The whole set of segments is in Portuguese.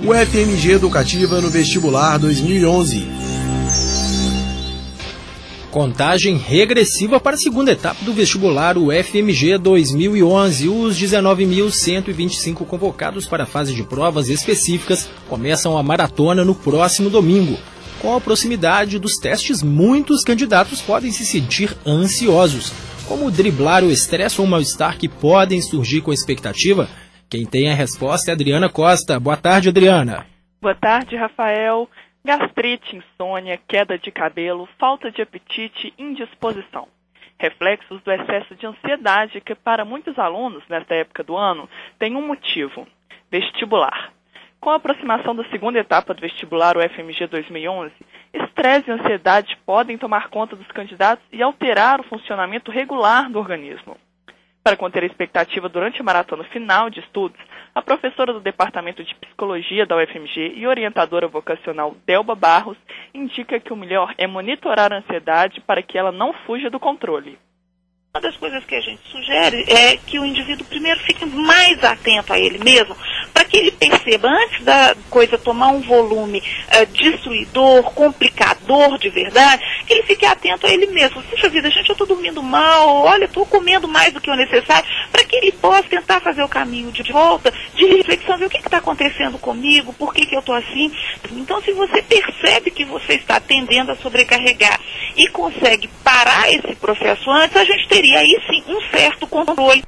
UFMG Educativa no vestibular 2011. Contagem regressiva para a segunda etapa do vestibular UFMG 2011. Os 19.125 convocados para a fase de provas específicas começam a maratona no próximo domingo. Com a proximidade dos testes, muitos candidatos podem se sentir ansiosos. Como driblar o estresse ou mal-estar que podem surgir com a expectativa? Quem tem a resposta é a Adriana Costa. Boa tarde, Adriana. Boa tarde, Rafael. Gastrite, insônia, queda de cabelo, falta de apetite, indisposição. Reflexos do excesso de ansiedade que, para muitos alunos, nesta época do ano, tem um motivo: vestibular. Com a aproximação da segunda etapa do vestibular UFMG 2011, estresse e ansiedade podem tomar conta dos candidatos e alterar o funcionamento regular do organismo. Para conter a expectativa durante a maratona final de estudos, a professora do Departamento de Psicologia da UFMG e orientadora vocacional Delba Barros indica que o melhor é monitorar a ansiedade para que ela não fuja do controle. Uma das coisas que a gente sugere é que o indivíduo primeiro fique mais atento a ele mesmo, para que ele perceba, antes da coisa tomar um volume destruidor, complicador de verdade, que ele fique atento a ele mesmo. Puxa vida, gente, eu estou dormindo mal, olha, estou comendo mais do que o necessário, para que ele possa tentar fazer o caminho de volta, de reflexão, ver o que está acontecendo comigo, por que eu estou assim. Então, se você percebe que você está tendendo a sobrecarregar e consegue parar esse processo antes, a gente teria aí sim um certo controle.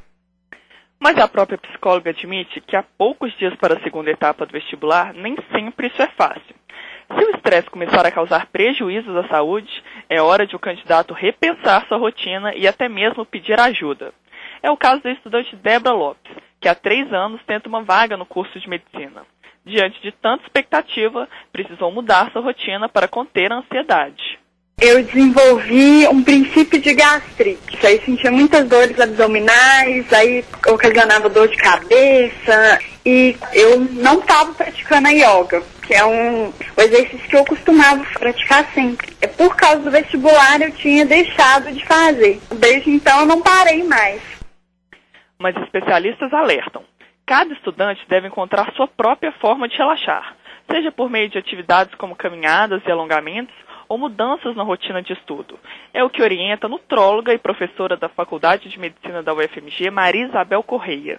Mas a própria psicóloga admite que há poucos dias para a segunda etapa do vestibular, nem sempre isso é fácil. Se o estresse começar a causar prejuízos à saúde, é hora de o candidato repensar sua rotina e até mesmo pedir ajuda. É o caso da estudante Débora Lopes, que há 3 anos tenta uma vaga no curso de medicina. Diante de tanta expectativa, precisou mudar sua rotina para conter a ansiedade. Eu desenvolvi um princípio de gastrite, aí sentia muitas dores abdominais, aí ocasionava dor de cabeça, e eu não estava praticando a yoga, que é um exercício que eu costumava praticar sempre. Por causa do vestibular eu tinha deixado de fazer, desde então eu não parei mais. Mas especialistas alertam: cada estudante deve encontrar sua própria forma de relaxar, seja por meio de atividades como caminhadas e alongamentos, ou mudanças na rotina de estudo. É o que orienta a nutróloga e professora da Faculdade de Medicina da UFMG, Maria Isabel Correia.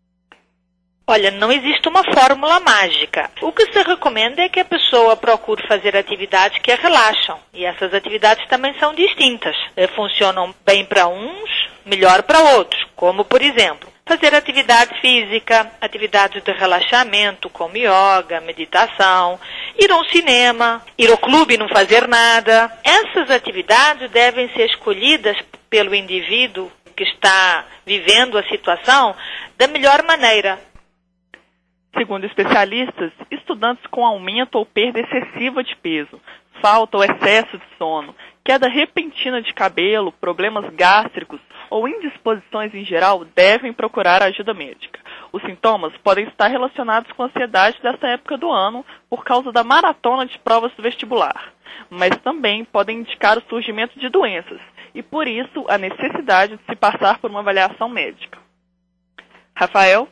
Olha, não existe uma fórmula mágica. O que se recomenda é que a pessoa procure fazer atividades que a relaxam. E essas atividades também são distintas. Funcionam bem para uns, melhor para outros. Como, por exemplo, fazer atividade física, atividades de relaxamento, como yoga, meditação, ir ao cinema, ir ao clube e não fazer nada. Essas atividades devem ser escolhidas pelo indivíduo que está vivendo a situação da melhor maneira. Segundo especialistas, estudantes com aumento ou perda excessiva de peso, falta ou excesso de sono, queda repentina de cabelo, problemas gástricos ou indisposições em geral devem procurar ajuda médica. Os sintomas podem estar relacionados com a ansiedade dessa época do ano por causa da maratona de provas do vestibular, mas também podem indicar o surgimento de doenças e, por isso, a necessidade de se passar por uma avaliação médica. Rafael?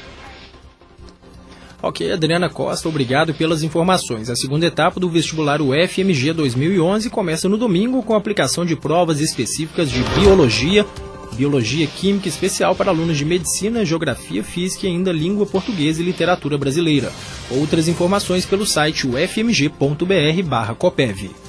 Ok, Adriana Costa, obrigado pelas informações. A segunda etapa do vestibular UFMG 2011 começa no domingo com a aplicação de provas específicas de biologia, química especial para alunos de medicina, geografia, física e ainda língua portuguesa e literatura brasileira. Outras informações pelo site ufmg.br/Copev.